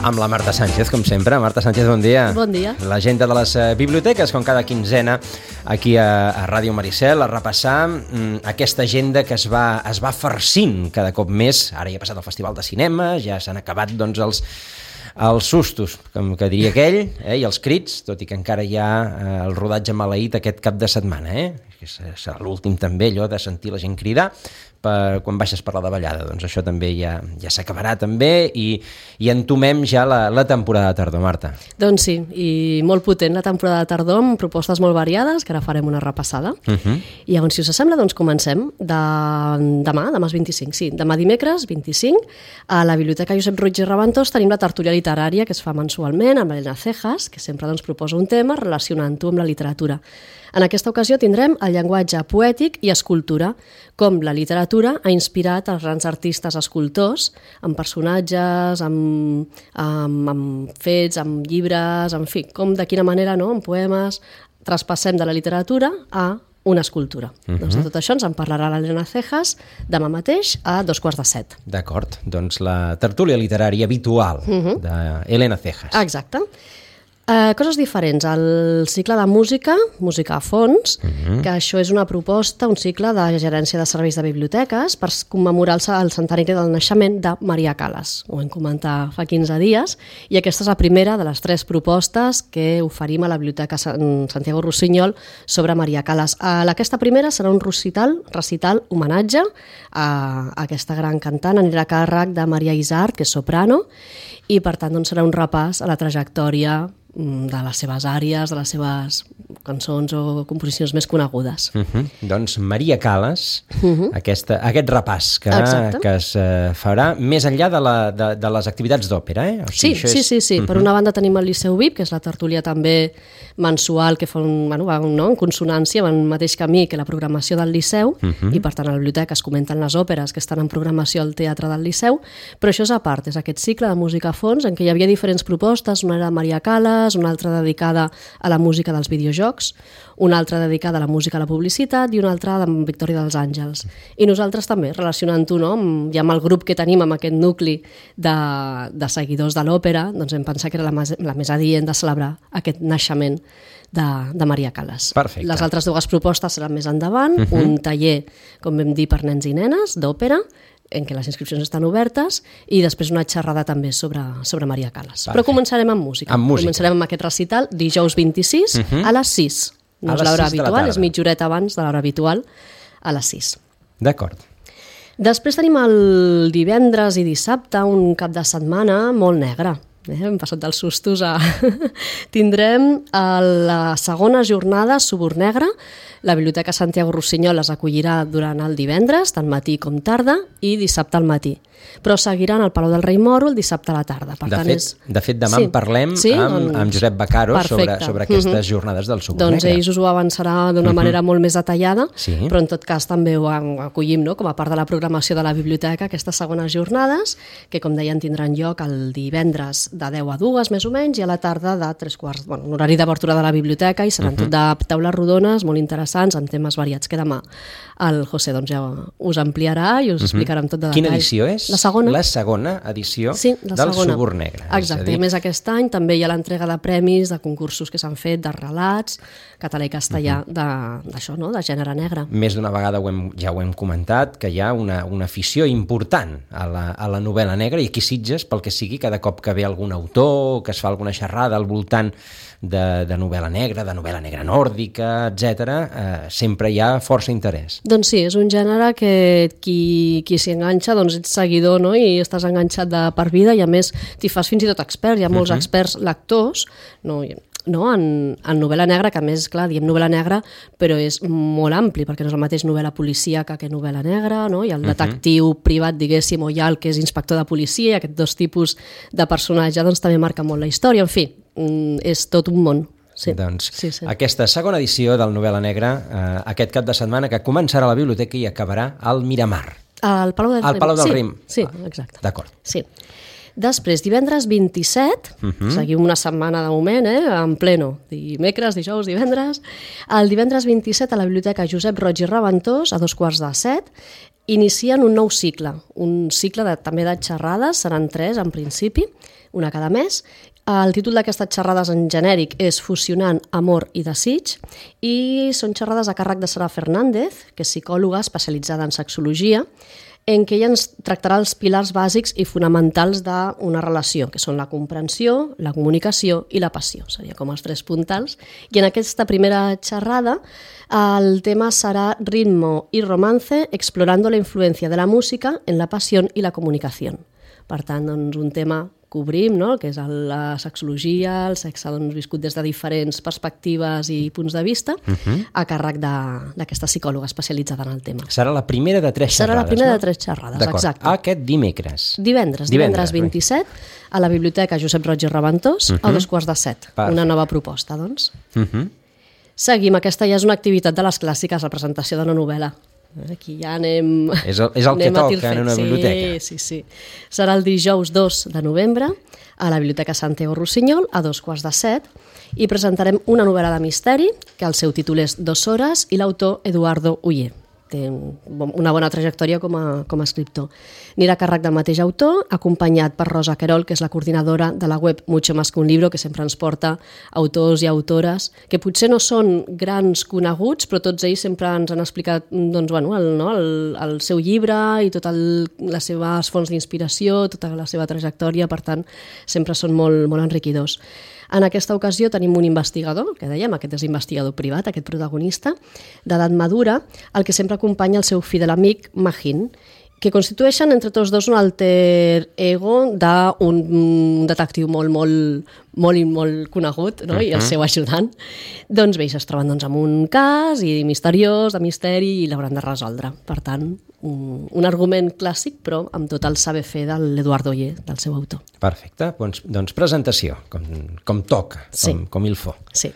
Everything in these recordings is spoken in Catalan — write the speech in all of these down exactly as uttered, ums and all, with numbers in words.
amb la Marta Sánchez, com sempre. Marta Sánchez, bon dia. Bon dia. L'agenda de les uh, biblioteques, com cada quinzena, aquí a, a Ràdio Maricel, a repassar mm, aquesta agenda que es va, es va farcint cada cop més. Ara ja ha passat el Festival de Cinema, ja s'han acabat doncs, els, els sustos, com que diria aquell, eh, i els crits, tot i que encara hi ha eh, el rodatge maleït aquest cap de setmana. Eh? Serà l'últim també, allò de sentir la gent cridar per, quan baixes per la davallada. Doncs això també ja, ja s'acabarà també i, i entomem ja la, la temporada de tardor, Marta. Doncs sí, i molt potent la temporada de tardor amb propostes molt variades, que ara farem una repassada. Uh-huh. I llavors, si us sembla, doncs comencem de, demà, demà és vint-i-cinc, sí, demà dimecres, vint-i-cinc, a la Biblioteca Josep Roig i Raventós tenim la tertúlia literària que es fa mensualment amb l'Elena Cejas, que sempre doncs, proposa un tema relacionant-ho amb la literatura. En aquesta ocasió tindrem el llenguatge poètic i escultura, com la literatura ha inspirat els grans artistes escultors amb personatges, amb, amb, amb fets, amb llibres, en fi, com de quina manera, no?, en poemes, traspassem de la literatura a una escultura. Uh-huh. Doncs de tot això ens en parlarà l'Elena Cejas demà mateix a dos quarts de set. D'acord, doncs la tertúlia literària habitual uh-huh. d'Elena Cejas. Exacte. Uh, coses diferents, el cicle de música, música a fons, uh-huh. que això és una proposta, un cicle de gerència de serveis de biblioteques per commemorar el, el centenari del naixement de Maria Callas. Ho vam comentar fa quinze dies i aquesta és la primera de les tres propostes que oferim a la Biblioteca Santiago Rossinyol sobre Maria Callas. Uh, aquesta primera serà un recital, recital homenatge a, a aquesta gran cantant, anirà a càrrec de Maria Isart, que és soprano, i per tant doncs, serà un repàs a la trajectòria de les seves àries, de les seves cançons o composicions més conegudes. Uh-huh. Doncs Maria Callas, uh-huh. aquesta, aquest repàs que, que es uh, farà més enllà de, la, de, de les activitats d'òpera. Eh? O sigui, sí, sí, sí, sí. Uh-huh. Per una banda tenim el Liceu V I P, que és la tertúlia també mensual que fa un, bueno, va, no? en consonància amb el mateix camí que la programació del Liceu, uh-huh. i per tant a la biblioteca es comenten les òperes que estan en programació al Teatre del Liceu, però això és a part, és aquest cicle de música a fons en què hi havia diferents propostes, una era Maria Callas, una altra dedicada a la música dels videojocs, una altra dedicada a la música a la publicitat i una altra de Victòria dels Àngels. I nosaltres també, relacionant-ho no? ja amb el grup que tenim, amb aquest nucli de, de seguidors de l'òpera, doncs hem pensat que era la més, la més adient de celebrar aquest naixement de, de Maria Callas. Perfecte. Les altres dues propostes seran més endavant, uh-huh. un taller, com vam dir, per nens i nenes, d'òpera, en què les inscripcions estan obertes, i després una xerrada també sobre, sobre Maria Callas. Perfecte. Però començarem amb música. Amb música. Començarem amb aquest recital dijous vint-i-sis uh-huh. a les sis. No és l'hora habitual, és mitja horeta abans de l'hora habitual, a les sis. D'acord. Després tenim el divendres i dissabte, un cap de setmana molt negre. Eh? Hem passat dels sustos a... Tindrem a la segona jornada Subur Negre. La Biblioteca Santiago Rossinyol les acollirà durant el divendres, tant matí com tarda, i dissabte al matí. Però seguiran al Palau del Rei Moro el dissabte a la tarda. Per de, tant, fet, és... de fet, demà sí. en parlem sí? amb, doncs... amb Josep Bacaro sobre, sobre aquestes uh-huh. jornades del Subur doncs Negre. Doncs ells us ho avançarà d'una uh-huh. manera molt més detallada, sí. però en tot cas també ho acollim no? com a part de la programació de la biblioteca, aquestes segones jornades, que com deien tindran lloc el divendres de deu a dues més o menys, i a la tarda de tres quarts, bueno, un horari d'obertura de la biblioteca, i seran uh-huh. tot de taules rodones molt interessants, amb temes variats, que demà el José doncs, ja us ampliarà i us uh-huh. explicarà amb tot de detall. Quina edició és? La segona. La segona edició sí, del segona. Subur Negre. Exacte, i a més aquest any també hi ha l'entrega de premis, de concursos que s'han fet, de relats, català i castellà, uh-huh. d'això, no? de gènere negre. Més d'una vegada ho hem, ja ho hem comentat, que hi ha una, una afició important a la, a la novel·la negra, i aquí Sitges, pel que sigui, cada cop que ve algun autor, que es fa alguna xerrada al voltant de, de novel·la negra, de novel·la negra nòrdica, etcètera, eh, sempre hi ha força interès. Doncs sí, és un gènere que qui, qui s'hi enganxa, doncs ets seguidor, no? I estàs enganxat de per vida, i a més t'hi fas fins i tot expert. Hi ha molts uh-huh. experts lectors, no, no? En, en novel·la negra, que a més, clar, diem novel·la negra, però és molt ampli, perquè no és el mateix novel·la policíaca que novel·la negra, no? Hi ha el detectiu uh-huh. privat, diguéssim, o hi ha el que és inspector de policia, i aquests dos tipus de personatge doncs, també marquen molt la història. En fi, és tot un món. Sí. Doncs sí, sí. aquesta segona edició del Novel·la Negra, eh, aquest cap de setmana, que començarà a la biblioteca i acabarà al Miramar. Al Palau del Rim. Al Palau del sí, Rim. Sí, exacte. D'acord. Sí. Després, divendres vint-i-set, uh-huh. seguim una setmana de moment, eh, en pleno, dimecres, dijous, divendres. El divendres vint-i-set a la Biblioteca Josep Roig i Raventós, a dos quarts de set, inicien un nou cicle, un cicle de, també de xerrades, seran tres en principi, una cada mes. El títol d'aquestes xerrades en genèric és Fusionant amor i desig i són xerrades a càrrec de Sara Fernández, que és psicòloga especialitzada en sexologia, en què ella ens tractarà els pilars bàsics i fonamentals d'una relació, que són la comprensió, la comunicació i la passió. Seria com els tres puntals. I en aquesta primera xerrada el tema serà ritmo i romance, explorando la influencia de la música en la pasión y la comunicación. Per tant, doncs, un tema que obrim, no? Que és la sexologia, el sexe doncs, viscut des de diferents perspectives i punts de vista, uh-huh. a càrrec d'aquesta psicòloga especialitzada en el tema. Serà la primera de tres xerrades, Serà la primera no? de tres xerrades, exacte. Aquest dimecres. Divendres, divendres, divendres vint-i-set, a la Biblioteca Josep Roig i Reventós, uh-huh. a dos quarts de set. Perfecte. Una nova proposta, doncs. Uh-huh. Seguim, aquesta ja és una activitat de les clàssiques, la presentació d'una novel·la. Aquí ja anem... És el, és el que toca en una biblioteca. Sí, sí, sí. Serà el dijous dos de novembre a la Biblioteca Santiago Rossinyol a dos quarts de set i presentarem una novel·la de misteri que el seu títol és Dos hores i l'autor Eduardo Uller. Té una bona trajectòria com a, com a escriptor. Anirà a càrrec del mateix autor, acompanyat per Rosa Querol, que és la coordinadora de la web Mucho Más que un Libro, que sempre ens porta autors i autores que potser no són grans coneguts, però tots ells sempre ens han explicat doncs, bueno, el, no, el, el seu llibre i totes les seves fonts d'inspiració, tota la seva trajectòria, per tant, sempre són molt, molt enriquidors. En aquesta ocasió tenim un investigador, que dèiem, aquest és investigador privat, aquest protagonista, d'edat madura, el que sempre acompanya el seu fidel amic Magin, que constitueixen entre tots dos un alter ego d'un detectiu molt, molt, molt, molt conegut, no? Uh-huh. I el seu ajudant. Doncs bé, es troben doncs, amb un cas i misteriós, de misteri, i l'hauran de resoldre. Per tant, un, un argument clàssic, però amb tot el saber fer de l'Eduardo Uller, del seu autor. Perfecte. Doncs, doncs presentació, com, com toca, sí. com, com il faut. Sí.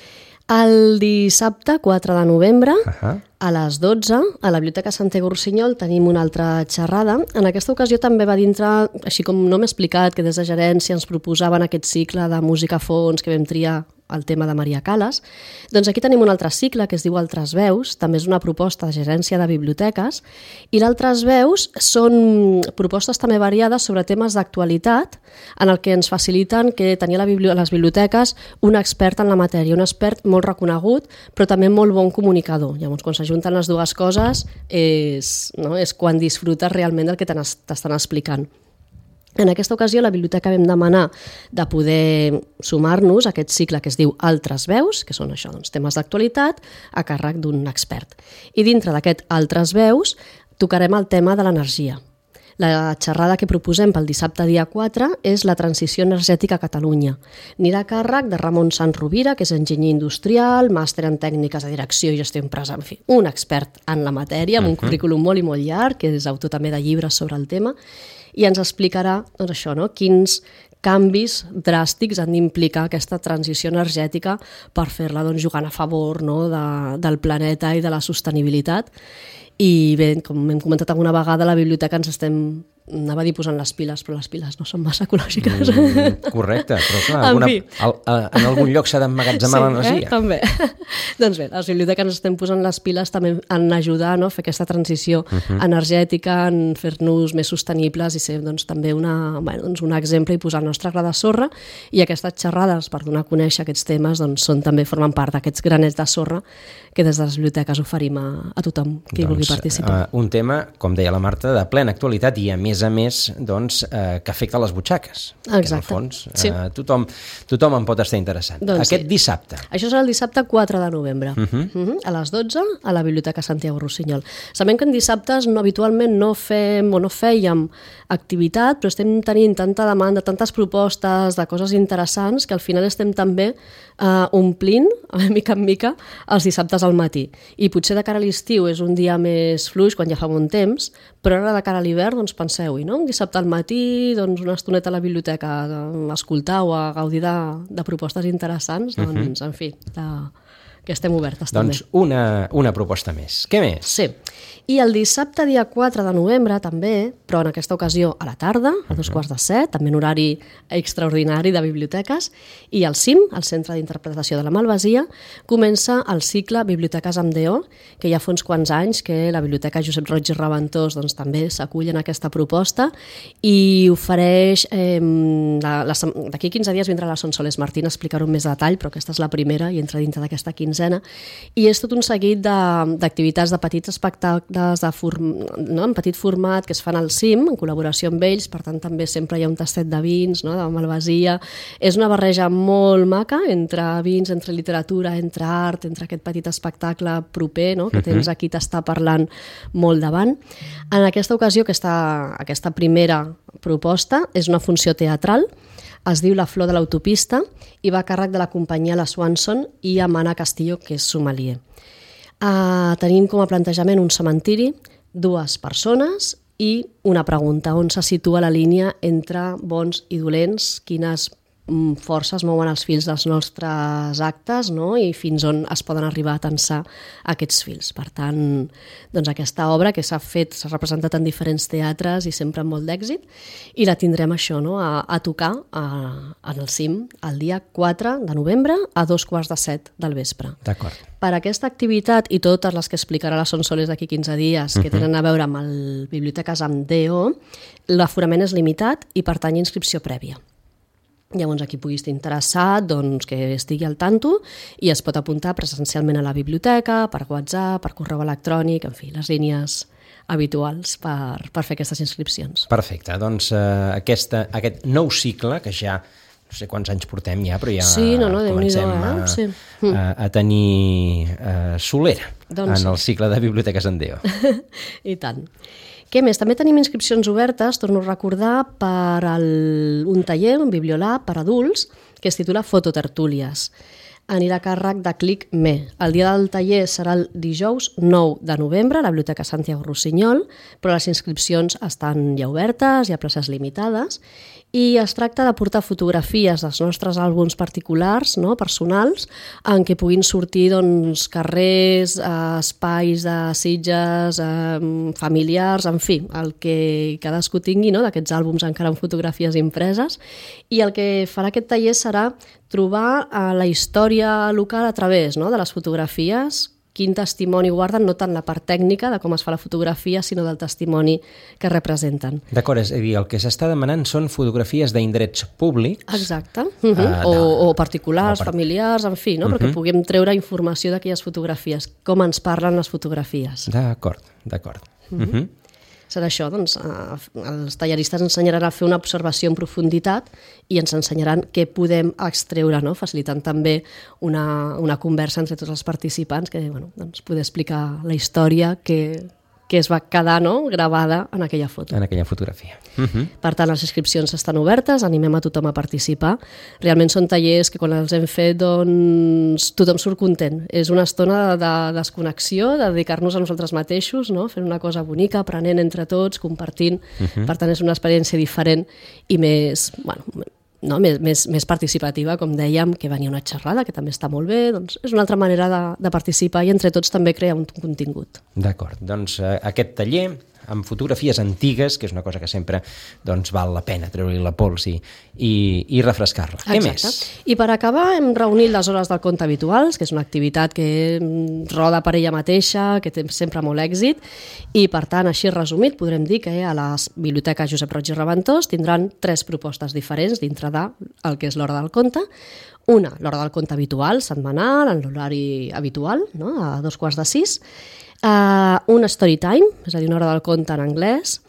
El dissabte quatre de novembre, uh-huh. a les dotze, a la Biblioteca Santiago Rossinyol tenim una altra xerrada. En aquesta ocasió també va dintre, així com no m'he explicat, que des de gerència ens proposaven aquest cicle de música a fons que vam triar el tema de Maria Calas. Doncs aquí tenim un altre cicle que es diu Altres Veus, també és una proposta de gerència de biblioteques, i l'Altres Veus són propostes també variades sobre temes d'actualitat en el que ens faciliten que tenir a, la bibli- a les biblioteques un expert en la matèria, un expert molt reconegut, però també molt bon comunicador. Llavors, quan s'ajunten les dues coses, és, no, és quan disfrutes realment del que t'estan explicant. En aquesta ocasió, la biblioteca vam demanar de poder sumar-nos a aquest cicle que es diu Altres Veus, que són això, doncs, temes d'actualitat, a càrrec d'un expert. I dintre d'aquest Altres Veus tocarem el tema de l'energia. La xerrada que proposem pel dissabte dia quatre és la transició energètica a Catalunya. Anirà a càrrec de Ramon Sant Rovira, que és enginyer industrial, màster en tècniques de direcció i gestió empresa, en fi, un expert en la matèria, amb un currículum molt i molt llarg, que és autor també de llibres sobre el tema, i ens explicarà doncs això, no? Quins canvis dràstics han d'implicar aquesta transició energètica per fer-la doncs, jugant a favor, no? de, del planeta i de la sostenibilitat. I bé, com hem comentat alguna vegada, a la biblioteca ens estem, anava a dir posant les piles, però les piles no són massa ecològiques. Mm, correcte, però clar, alguna, al, a, en algun lloc s'ha d'emmagatzemar sí, l'energia. Eh? També. Doncs bé, les biblioteques ens estem posant les piles també en ajudar, no? A fer aquesta transició uh-huh. energètica, en fer-nos més sostenibles i ser doncs, també una, bueno, doncs, un exemple i posar el nostre gra de sorra. I aquestes xerrades, per donar a conèixer aquests temes, doncs, són, també formen part d'aquests granets de sorra que des de les biblioteques oferim a, a tothom que hi doncs, vulgui participar. Uh, un tema, com deia la Marta, de plena actualitat i a més a més doncs, eh, que afecta les butxaques. Exacte. Que en el fons eh, sí. tothom, tothom en pot estar interessat. Doncs Aquest sí. dissabte. Això serà el dissabte quatre de novembre, uh-huh. Uh-huh. a les dotze, a la Biblioteca Santiago Rossinyol. Sabem que en dissabtes no, habitualment no fem o no fèiem activitat, però estem tenint tanta demanda, tantes propostes de coses interessants que al final estem també eh, omplint, a mica en mica, els dissabtes al matí. I potser de cara a l'estiu és un dia més fluix, quan ja fa bon temps, però ara de cara a l'hivern, doncs penseu-hi, no? Un dissabte al matí, doncs una estoneta a la biblioteca a escoltar o a gaudir de, de propostes interessants, doncs, uh-huh. en fi, de, que estem obertes doncs també. una, una proposta més. Què més? Sí. I el dissabte, dia quatre de novembre, també, però en aquesta ocasió a la tarda, a dos quarts de set, també en horari extraordinari de biblioteques, i al C I M, el Centre d'Interpretació de la Malvasia, comença el cicle Biblioteques amb D O, que ja fa uns quants anys que la Biblioteca Josep Roig i Reventós doncs, també s'acull en aquesta proposta i ofereix, eh, d'aquí quinze dies vindrà la Sonsoles Martín a explicar-ho amb més detall, però aquesta és la primera i entra dintre d'aquesta quinzena, i és tot un seguit d'activitats, de, de petits espectacles de form, no? en petit format que es fan al C I M, en col·laboració amb ells, per tant també sempre hi ha un tastet de vins, no? de malvasia. És una barreja molt maca entre vins, entre literatura, entre art, entre aquest petit espectacle proper, no? que tens aquí t'està parlant molt davant. En aquesta ocasió, aquesta, aquesta primera proposta és una funció teatral, es diu La flor de l'autopista i va a càrrec de la companyia La Swanson i Amana Castillo, que és sommelier. Uh, tenim com a plantejament un cementiri, dues persones i una pregunta, on se situa la línia entre bons i dolents, quines forces mouen els fils dels nostres actes, no? I fins on es poden arribar a tensar aquests fils. Per tant, doncs aquesta obra que s'ha fet, s'ha representat en diferents teatres i sempre amb molt d'èxit, i la tindrem això, no? a, a tocar a, en el C I M el dia quatre de novembre a dos quarts de set del vespre. D'acord. Per aquesta activitat i totes les que explicarà la Sonsoles d'aquí quinze dies, que tenen a veure amb el Biblioteques amb D O, l'aforament és limitat i pertany a inscripció prèvia. Llavors, a qui pugui estar interessat, doncs que estigui al tanto i es pot apuntar presencialment a la biblioteca, per WhatsApp, per correu electrònic, en fi, les línies habituals per, per fer aquestes inscripcions. Perfecte, doncs eh, aquesta, aquest nou cicle, que ja no sé quants anys portem ja, però ja sí, no, no, comencem eh? a, sí. a, a tenir eh, solera doncs en el cicle de Biblioteques en D O. I tant. Què més? També tenim inscripcions obertes, torno a recordar, per al, un taller, un bibliolab per adults, que es titula Fototertúlies. Anirà a càrrec de Clic Me. El dia del taller serà el dijous nou de novembre a la Biblioteca Santiago Rossinyol, però les inscripcions estan ja obertes, hi ha places limitades, i es tracta de portar fotografies dels nostres àlbums particulars, no, personals, en què puguin sortir doncs, carrers, eh, espais de sitges, eh, familiars, en fi, el que cadascú tingui, no, d'aquests àlbums encara amb fotografies impreses, i el que farà aquest taller serà trobar eh, la història local a través, no, de les fotografies, quin testimoni guarden, no tant la part tècnica de com es fa la fotografia, sinó del testimoni que representen. D'acord, és a dir, el que s'està demanant són fotografies d'indrets públics. Exacte, uh -huh. uh, o, o particulars, o part... familiars, en fi, no? uh -huh. Perquè puguem treure informació d'aquelles fotografies, com ens parlen les fotografies. D'acord, d'acord. Uh -huh. Uh -huh. Serà això, doncs, els talleristes ensenyaran a fer una observació en profunditat i ens ensenyaran què podem extreure, no? Facilitant també una, una conversa entre tots els participants que, bueno, doncs, poder explicar la història que, que es va quedar, no?, gravada en aquella foto. En aquella fotografia. Uh -huh. Per tant, les inscripcions estan obertes, animem a tothom a participar. Realment són tallers que quan els hem fet, doncs, tothom surt content. És una estona de desconnexió, de dedicar-nos a nosaltres mateixos, no?, fent una cosa bonica, aprenent entre tots, compartint. Uh -huh. Per tant, és una experiència diferent i més, bueno, no, més, més, més participativa, com dèiem, que venia una xerrada, que també està molt bé, doncs és una altra manera de, de participar i entre tots també crear un contingut. D'acord, doncs eh, aquest taller amb fotografies antigues, que és una cosa que sempre doncs, val la pena treure-li la pols i, i, i refrescar-la. Què més? I per acabar hem reunit les hores del conte habituals, que és una activitat que roda per ella mateixa, que té sempre molt èxit, i per tant, així resumit, podrem dir que a les biblioteques Josep Roig i Reventós tindran tres propostes diferents dintre del que és l'hora del conte. Una, l'hora del conte habitual, setmanal, en l'horari habitual, no?, a dos quarts de sis. Uh, una story time, és a dir, una hora del conte en anglès,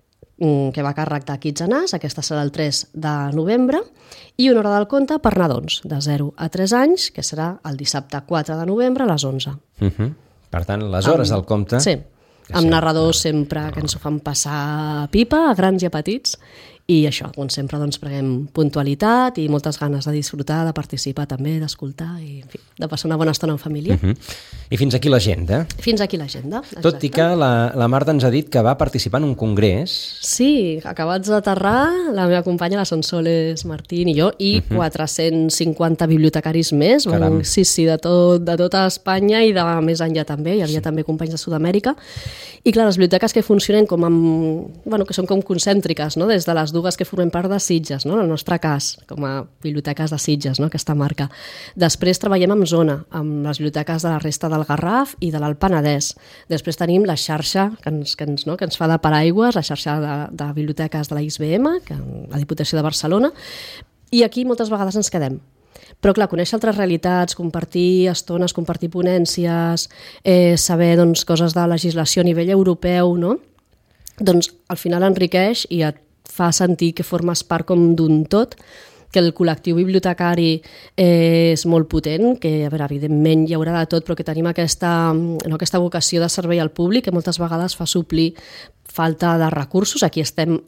que va a càrrec de Kids and Us, aquesta serà el tres de novembre, i una hora del conte per nadons, de zero a tres anys, que serà el dissabte quatre de novembre a les onze. Uh -huh. Per tant, les hores amb, del conte... Sí, amb narradors sempre que ens ho fan passar pipa, a grans i a petits, i això, com sempre doncs, preguem puntualitat i moltes ganes de disfrutar, de participar també, d'escoltar i en fi, de passar una bona estona en família. Uh -huh. I fins aquí l'agenda. Fins aquí l'agenda, exacte. Tot i que la, la Marta ens ha dit que va participar en un congrés. Sí, acabats d'aterrar, la meva companya, la Sonsoles Martín i jo, i uh -huh. quatre-cents cinquanta bibliotecaris més, Caram. sí, sí, de, tot, de tota Espanya i de més enllà també, hi havia sí. també companys de Sud-amèrica, i clar, les biblioteques que funcionen com amb, bueno, que són com concèntriques, no? Des de les dues que formem part de Sitges, no? En el nostre cas, com a biblioteques de Sitges, no? Aquesta marca. Després treballem amb zona, amb les biblioteques de la resta del Garraf i de l'Alt Penedès. Després tenim la xarxa que ens, que ens, no? que ens fa de paraigües, la xarxa de, de biblioteques de la X B M, que, la Diputació de Barcelona, i aquí moltes vegades ens quedem. Però, clar, conèixer altres realitats, compartir estones, compartir ponències, eh, saber doncs, coses de legislació a nivell europeu, no? Doncs al final enriqueix i et fa sentir que formes part com d'un tot, que el col·lectiu bibliotecari eh, és molt potent, que a veure, evidentment hi haurà de tot, però que tenim aquesta, no, aquesta vocació de servei al públic que moltes vegades fa suplir falta de recursos. Aquí estem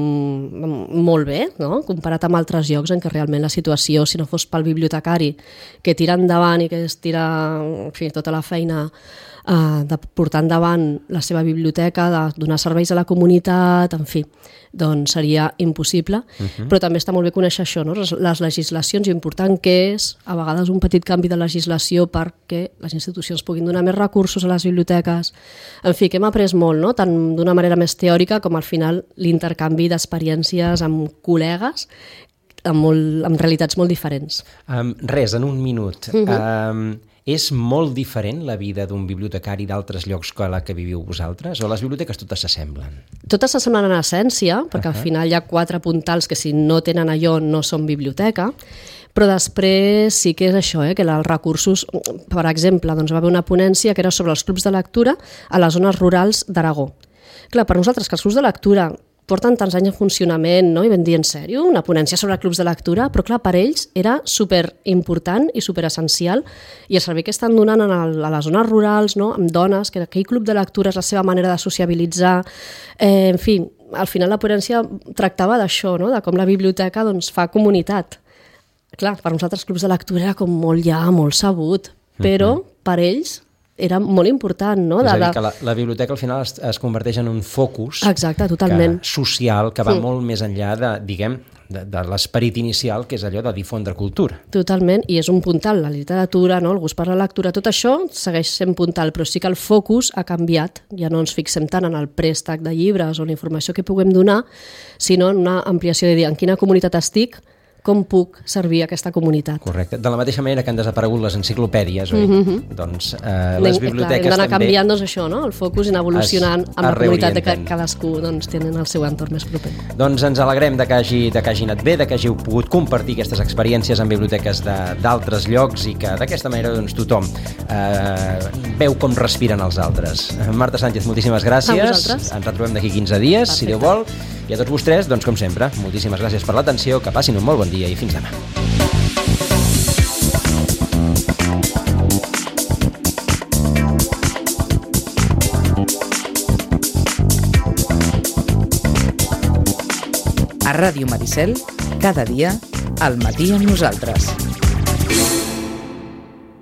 mm, molt bé, no? Comparat amb altres llocs en què realment la situació, si no fos pel bibliotecari que tira endavant i que es tira en fi, tota la feina eh, de portar endavant la seva biblioteca, de donar serveis a la comunitat, en fi, doncs seria impossible. Uh-huh. Però també està molt bé conèixer això, no? Les legislacions, i important que és a vegades un petit canvi de legislació perquè les institucions puguin donar més recursos a les biblioteques. En fi, que hem après molt, no? Tant d'una manera més teòrica com al final l'intercanvi d'experiències amb col·legues amb, molt, amb realitats molt diferents. Um, res, en un minut. Uh-huh. Um, és molt diferent la vida d'un bibliotecari d'altres llocs que la que viviu vosaltres? O les biblioteques totes s'assemblen? Totes s'assemblen en essència, perquè uh-huh. al final hi ha quatre puntals que si no tenen allò no són biblioteca, però després sí que és això, eh, que els recursos, per exemple, doncs va haver una ponència que era sobre els clubs de lectura a les zones rurals d'Aragó. Clar, per nosaltres, que els clubs de lectura porten tants anys en funcionament, no? I vam dir, en sèrio, una ponència sobre clubs de lectura? Però clar, per ells era superimportant i superessencial, i el servei que estan donant a les zones rurals, no? Amb dones, que aquell club de lectura és la seva manera de sociabilitzar, eh, en fi, al final la ponència tractava d'això, no? De com la biblioteca doncs, fa comunitat. Clar, per nosaltres clubs de lectura era com molt ja, molt sabut, però uh-huh. per ells era molt important, no? És a dir, que la, la biblioteca al final es, es converteix en un focus Exacte, totalment. Que, social que va sí. molt més enllà de, diguem, de, de l'esperit inicial, que és allò de difondre cultura. Totalment, i és un puntal, la literatura, no? El gust per la lectura, tot això segueix sent puntal, però sí que el focus ha canviat. Ja no ens fixem tant en el préstec de llibres o la informació que puguem donar, sinó en una ampliació de dir en quina comunitat estic, com puc servir a aquesta comunitat. Correcte. De la mateixa manera que han desaparegut les enciclopèdies, oi? Mm-hmm. Doncs eh, les biblioteques clar, hem d'anar també... canviant doncs, això, no? El focus i anar evolucionant es, amb la comunitat de que cadascú doncs, tenen el seu entorn més proper. Doncs ens alegrem de que hagi, de que hagi anat bé, de que hàgiu pogut compartir aquestes experiències en biblioteques d'altres llocs i que d'aquesta manera doncs, tothom eh, veu com respiren els altres. Marta Sánchez, moltíssimes gràcies. Ens retrobem d'aquí quinze dies, Perfecte. Si Déu vol. I a tots vostès, doncs, com sempre, moltíssimes gràcies per l'atenció, que passin un molt bon dia i fins demà. A Ràdio Maricel, cada dia, al matí amb nosaltres.